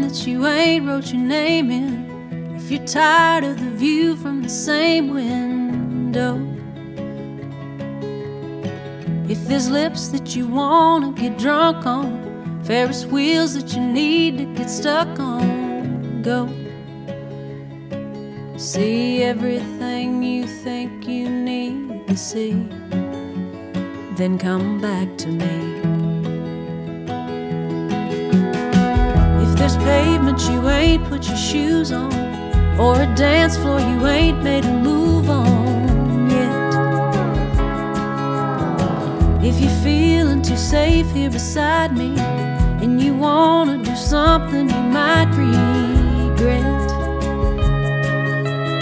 that you ain't wrote your name in, if you're tired of the view from the same window, if there's lips that you wanna get drunk on, Ferris wheels that you need to get stuck on, go see everything you think you need to see, then come back to me. If there's pavement you ain't put your shoes on, or a dance floor you ain't made a move on yet, if you're feeling too safe here beside me and you wanna do something you might regret,